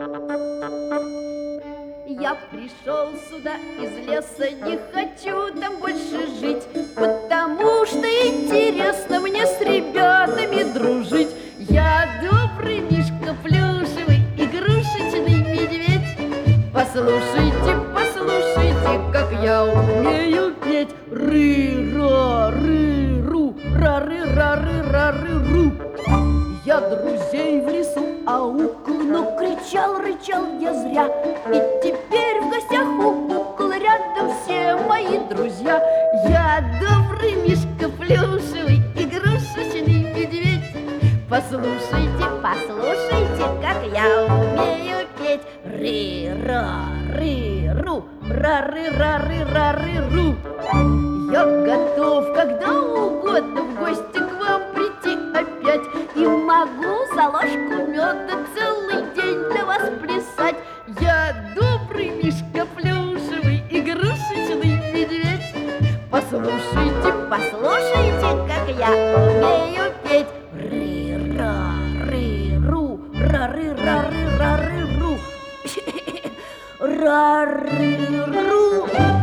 Я пришел сюда из леса, не хочу там больше жить, потому что интересно мне с ребятами дружить. Я добрый мишка плюшевый, игрушечный медведь. Послушайте, послушайте, как я умею петь. Ры-ра-ры-ру, ра-ры-ра-ры-ра-ры-ру. Я друзей в лесу аукал, но кричал, рычал я зря. И теперь в гостях у кукол рядом все мои друзья. Я добрый мишка плюшевый, игрушечный медведь. Послушайте, послушайте, как я умею петь. Ры-ра-ры-ру, ра-ры-ра-ры-ра-ры-ру. Я готов когда угодно в гости к вам прийти опять. И могу за ложку меда целый день для вас плясать. Я добрый мишка плюшевый, игрушечный медведь. Послушайте, послушайте, как я умею петь. Ры-ра-ры-ру, ра-ры-ра-ры-ра-ры-ру. Ра-ры-ру.